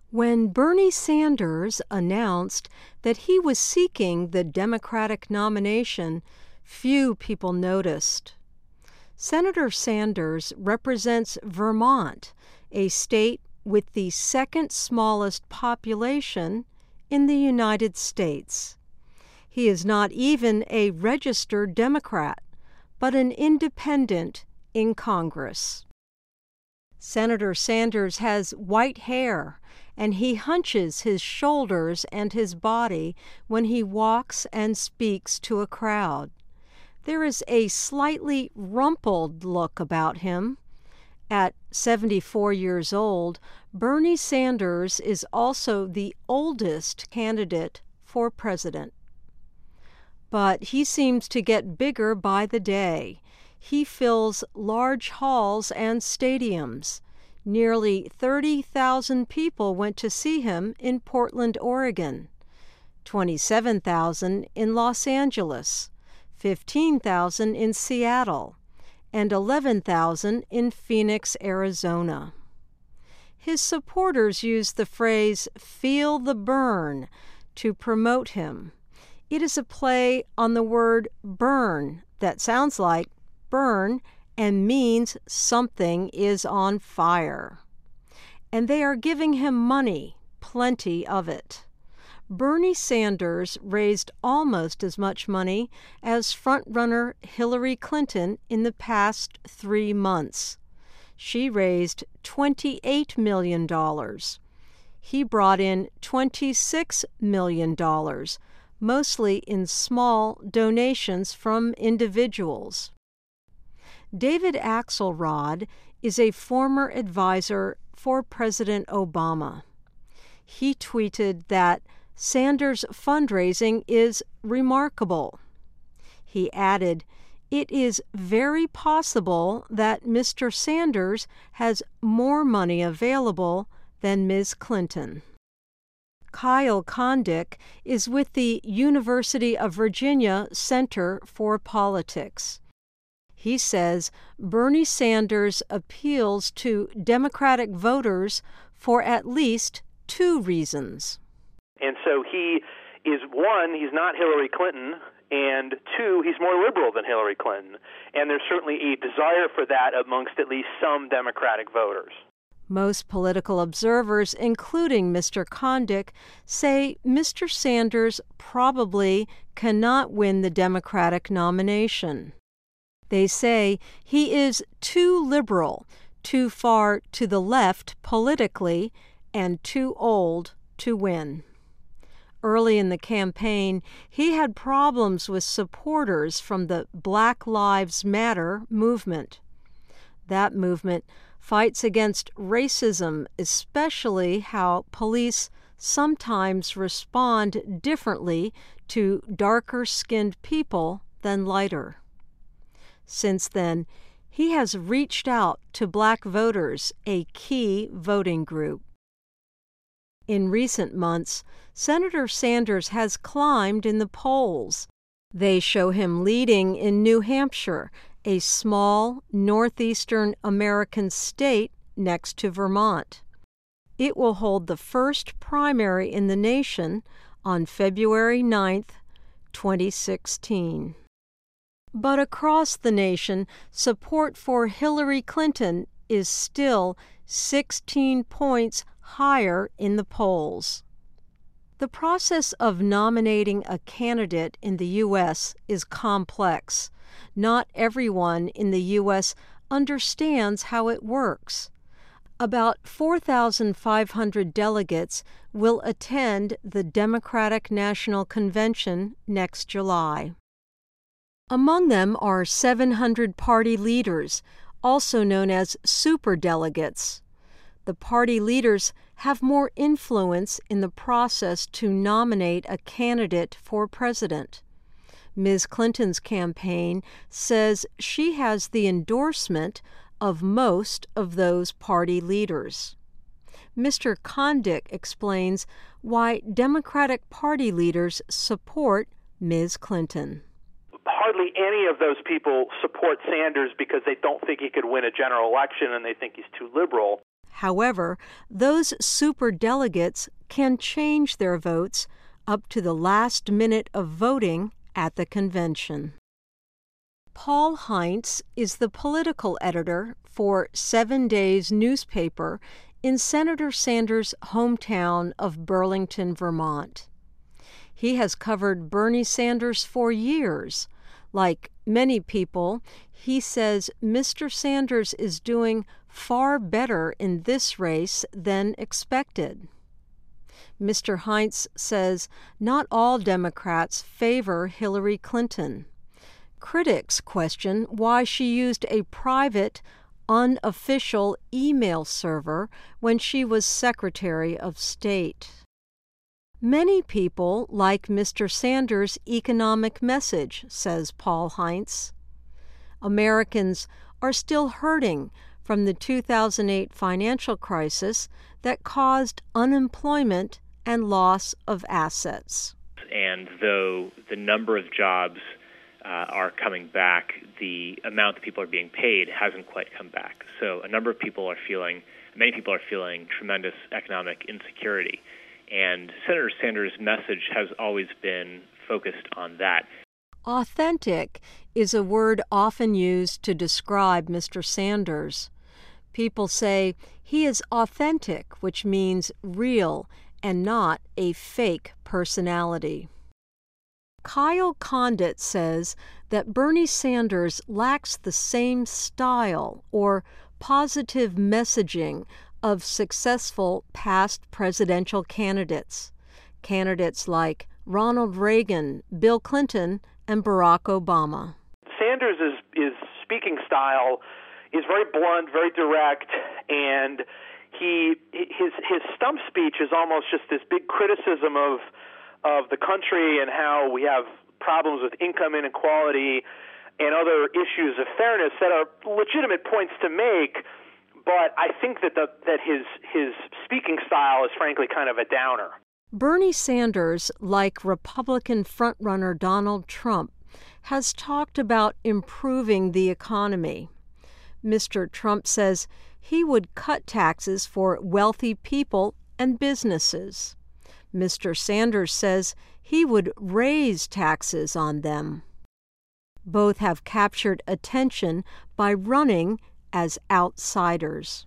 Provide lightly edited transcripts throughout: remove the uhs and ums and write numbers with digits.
When Bernie Sanders announced that he was seeking the Democratic nomination, few people noticed. Senator Sanders represents Vermont, a state with the second smallest population in the United States. He is not even a registered Democrat, but an independent in Congress. Senator Sanders has white hair, and he hunches his shoulders and his body when he walks and speaks to a crowd. There is a slightly rumpled look about him. At 74 years old, Bernie Sanders is also the oldest candidate for president. But he seems to get bigger by the day. He fills large halls and stadiums. Nearly 30,000 people went to see him in Portland, Oregon, 27,000 in Los Angeles, 15,000 in Seattle, and 11,000 in Phoenix, Arizona. His supporters use the phrase "feel the burn" to promote him. It is a play on the word burn that sounds like burn and means something is on fire. And they are giving him money, plenty of it. Bernie Sanders raised almost as much money as frontrunner Hillary Clinton in the past 3 months. She raised $28 million. He brought in $26 million, mostly in small donations from individuals. David Axelrod is a former advisor for President Obama. He tweeted that Sanders' fundraising is remarkable. He added, "It is very possible that Mr. Sanders has more money available than Ms. Clinton." Kyle Kondik is with the University of Virginia Center for Politics. He says Bernie Sanders appeals to Democratic voters for at least 2 reasons. And so he is, 1, he's not Hillary Clinton, and 2, he's more liberal than Hillary Clinton. And there's certainly a desire for that amongst at least some Democratic voters. Most political observers, including Mr. Kondik, say Mr. Sanders probably cannot win the Democratic nomination. They say he is too liberal, too far to the left politically, and too old to win. Early in the campaign, he had problems with supporters from the Black Lives Matter movement. That movement fights against racism, especially how police sometimes respond differently to darker-skinned people than lighter. Since then, he has reached out to black voters, a key voting group. In recent months, Senator Sanders has climbed in the polls. They show him leading in New Hampshire, a small northeastern American state next to Vermont. It will hold the first primary in the nation on February 9th, 2016. But across the nation, support for Hillary Clinton is still 16 points higher in the polls. The process of nominating a candidate in the U.S. is complex. Not everyone in the U.S. understands how it works. About 4,500 delegates will attend the Democratic National Convention next July. Among them are 700 party leaders, also known as superdelegates. The party leaders have more influence in the process to nominate a candidate for president. Ms. Clinton's campaign says she has the endorsement of most of those party leaders. Mr. Kondik explains why Democratic Party leaders support Ms. Clinton. Hardly any of those people support Sanders because they don't think he could win a general election and they think he's too liberal. However, those superdelegates can change their votes up to the last minute of voting at the convention. Paul Heinz is the political editor for 7 Days newspaper in Senator Sanders' hometown of Burlington, Vermont. He has covered Bernie Sanders for years. Like many people, he says Mr. Sanders is doing far better in this race than expected. Mr. Heinz says not all Democrats favor Hillary Clinton. Critics question why she used a private, unofficial email server when she was Secretary of State. Many people like Mr. Sanders' economic message, says Paul Heinz. Americans are still hurting from the 2008 financial crisis that caused unemployment and loss of assets. And though the number of jobs are coming back, the amount that people are being paid hasn't quite come back. So many people are feeling tremendous economic insecurity. And Senator Sanders' message has always been focused on that. Authentic is a word often used to describe Mr. Sanders. People say he is authentic, which means real and not a fake personality. Kyle Condit says that Bernie Sanders lacks the same style or positive messaging of successful past presidential candidates like Ronald Reagan, Bill Clinton, and Barack Obama. Sanders' speaking style is very blunt, very direct, and his stump speech is almost just this big criticism of the country and how we have problems with income inequality and other issues of fairness that are legitimate points to make. But I think that his speaking style is frankly kind of a downer. Bernie Sanders, like Republican frontrunner Donald Trump, has talked about improving the economy. Mr. Trump says he would cut taxes for wealthy people and businesses. Mr. Sanders says he would raise taxes on them. Both have captured attention by running as outsiders.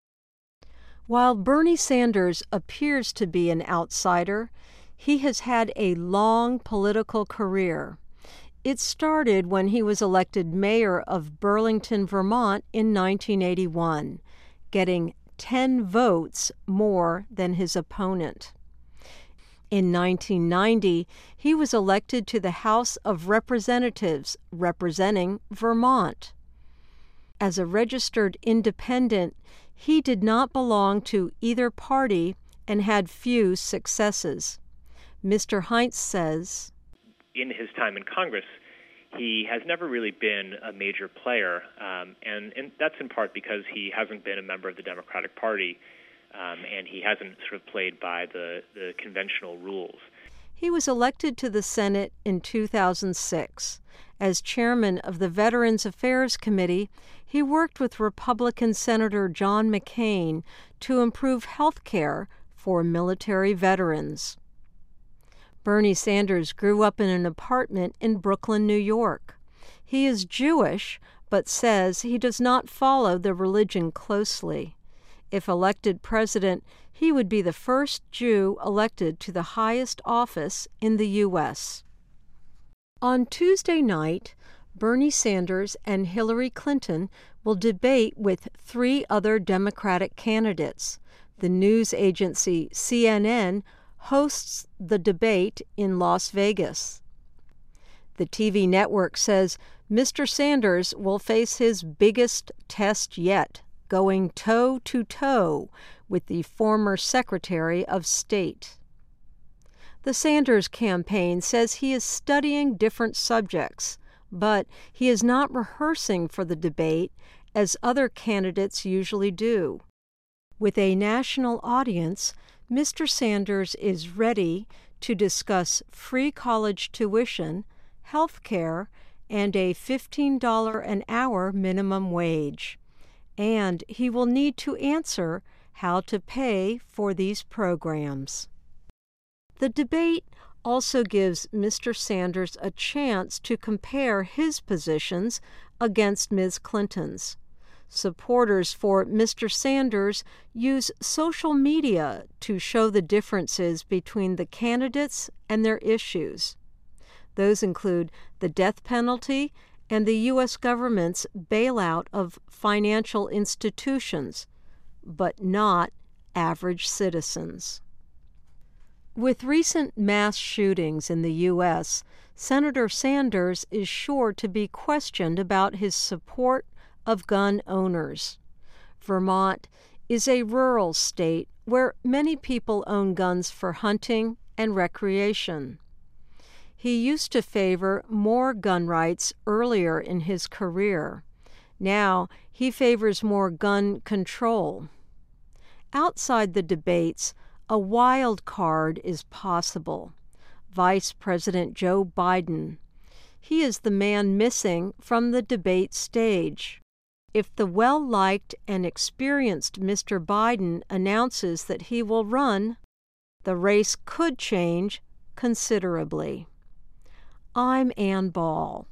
While Bernie Sanders appears to be an outsider, he has had a long political career. It started when he was elected mayor of Burlington, Vermont in 1981, getting 10 votes more than his opponent. In 1990, he was elected to the House of Representatives, representing Vermont. As a registered independent, he did not belong to either party and had few successes. Mr. Heinz says, in his time in Congress, he has never really been a major player, and that's in part because he hasn't been a member of the Democratic Party, and he hasn't sort of played by the conventional rules. He was elected to the Senate in 2006. As chairman of the Veterans Affairs Committee, he worked with Republican Senator John McCain to improve health care for military veterans. Bernie Sanders grew up in an apartment in Brooklyn, New York. He is Jewish, but says he does not follow the religion closely. If elected president, he would be the first Jew elected to the highest office in the U.S. On Tuesday night, Bernie Sanders and Hillary Clinton will debate with 3 other Democratic candidates. The news agency CNN hosts the debate in Las Vegas. The TV network says Mr. Sanders will face his biggest test yet, going toe-to-toe with the former Secretary of State. The Sanders campaign says he is studying different subjects, but he is not rehearsing for the debate as other candidates usually do. With a national audience, Mr. Sanders is ready to discuss free college tuition, health care, and a $15 an hour minimum wage. And he will need to answer how to pay for these programs. The debate also gives Mr. Sanders a chance to compare his positions against Ms. Clinton's. Supporters for Mr. Sanders use social media to show the differences between the candidates and their issues. Those include the death penalty and the U.S. government's bailout of financial institutions, but not average citizens. With recent mass shootings in the U.S., Senator Sanders is sure to be questioned about his support of gun owners. Vermont is a rural state where many people own guns for hunting and recreation. He used to favor more gun rights earlier in his career. Now he favors more gun control. Outside the debates, a wild card is possible. Vice President Joe Biden. He is the man missing from the debate stage. If the well-liked and experienced Mr. Biden announces that he will run, the race could change considerably. I'm Ann Ball.